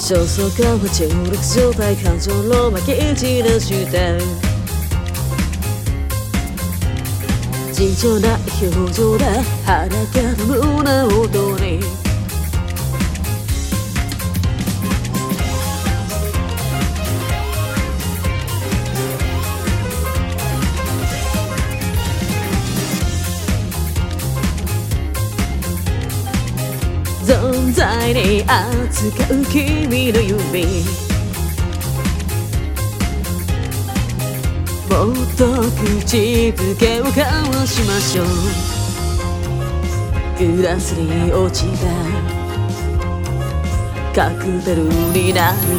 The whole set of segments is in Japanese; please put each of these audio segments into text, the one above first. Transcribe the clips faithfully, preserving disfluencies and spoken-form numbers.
焦燥感は中毒状態感情のまき散らして尋常な表情で裸の胸音に存在に扱う君の指もっと口づけを交わしましょうグラスに落ちたカクテルになる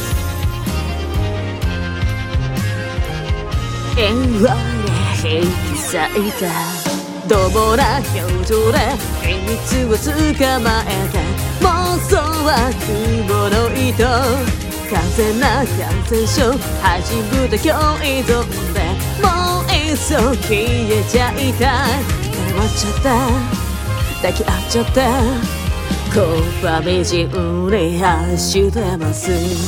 縁は引き裂いたどうもな表情で秘密を捕まえて妄想は雲の糸完全な感染症恥ぶた共依存でもういっそ消えちゃいたい絡まっちゃった抱き合っちゃったコンパみじんに走ってます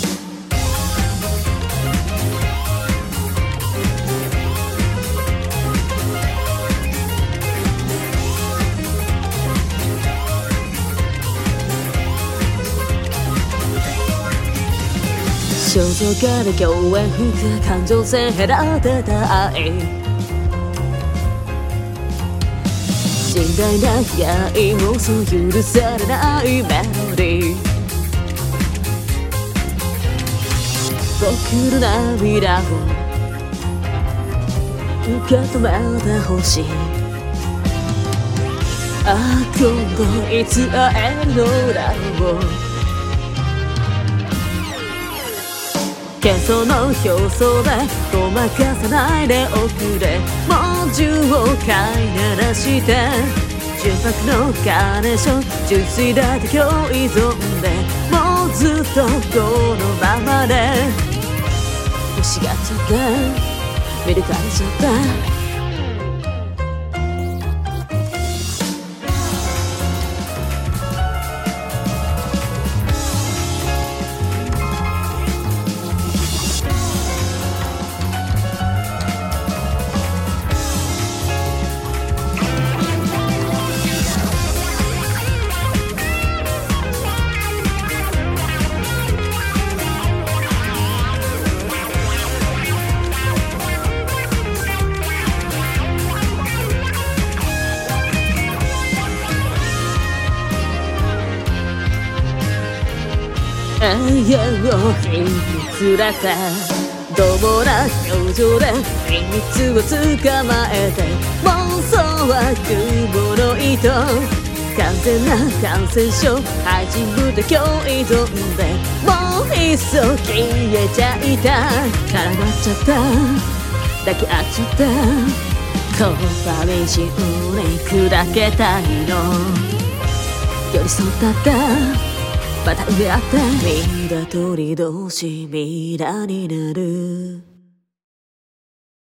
肖像画で共演吹く感情線隔てた愛甚大な被害もそう許されないメロディー僕の涙を受け止めてほしいああ今度いつ会えるのだろう喧騒の表層でごまかさないでおくれもう銃を飼いならして純白のカーネーション純粋だけ共依存でもうずっとこのままで欲しがっちゃった見抜かれちゃった永遠を引き連れてどうもな表情で秘密を捕まえて妄想は雲の糸完全な感染症恥ぶた共依存でもういっそ消えちゃいたい絡まっちゃった抱き合っちゃったコンパみじんに砕けたいの寄り添ったったまた上あって緑同士ミラになる